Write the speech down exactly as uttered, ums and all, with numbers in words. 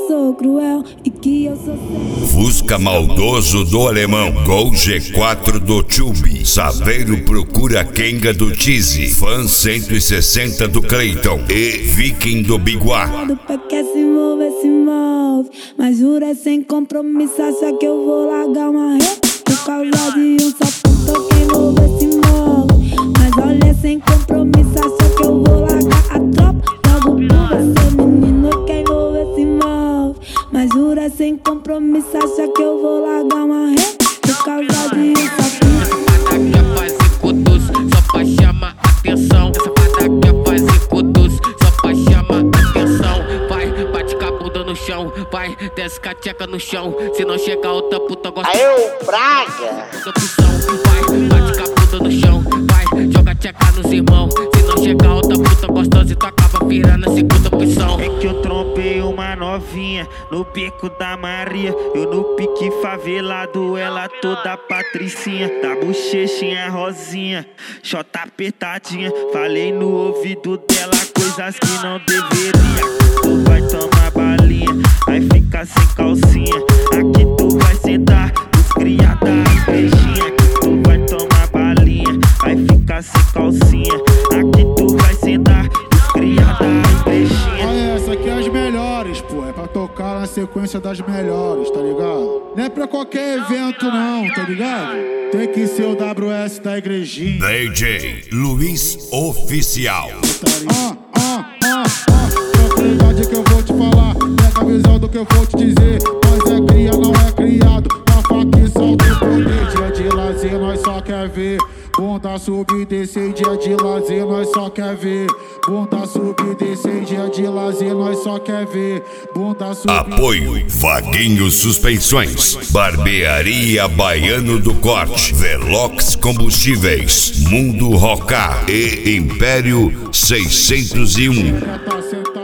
sou cruel e que eu sou sério. Fusca maldoso do alemão, Gol G quatro do Tube, Saveiro procura Kenga do Tizi, Fan cento e sessenta do Cleiton e Viking do Biguá. Quando o pé quer se envolver, se envolve, mas jura sem compromisso, acha que eu vou largar uma rede por causa de um sapão. Quem envolver se envolve, mas olha sem compromisso, acha que eu vou largar a tropa. Logo por você, menino, quem envolver se envolve, mas jura sem compromisso, acha que eu vou largar uma rede por causa de um sapão. Essa fada quer fazer cutus só pra chamar atenção. Essa fada quer fazer cutus só pra chamar atenção. Vai, bate com a bunda no chão, vai, desce com a tcheca no chão. Se não chegar outra puta gosta. Aí o Braga. Vai, bate com a bunda no chão, vai, joga tcheca nos irmãos. Se não chegar outra puta gostosa, tu acaba virando a segunda opção. É que eu trombei uma novinha no beco da Maria. Eu no pique favelado, ela toda patricinha. Da bochechinha rosinha, chota apertadinha. Falei no ouvido dela coisas que não deveria. Tu vai tomar balinha, vai ficar sem calcinha. Aqui tu vai sentar, os cria da igrejinha. Aqui tu vai tomar balinha, vai ficar sem calcinha. Aqui tu vai sentar, os cria da igrejinha. Olha, essa aqui é as melhores, pô. É pra tocar na sequência das melhores, tá ligado? Não é pra qualquer evento, não, tá ligado? Tem que ser o W S da igrejinha. D J Luiz Oficial. Ah, ah, ah, ah. Tranquilidade que eu vou te falar. Pega a visão do que eu vou te dizer. Nós é cria, não é criado. Na faca e solta o poder. Dia de lazer, nós só quer ver. Bunda subir, descer, dia de lazer, nós só quer ver. Bunda subir, descer, dia de lazer, nós só quer ver. Bunda subir. Apoio Vaguinho Suspensões, Barbearia Baiano do Corte, Velox Combustíveis, Mundo Rocar e Império seiscentos e um. Tá sentado.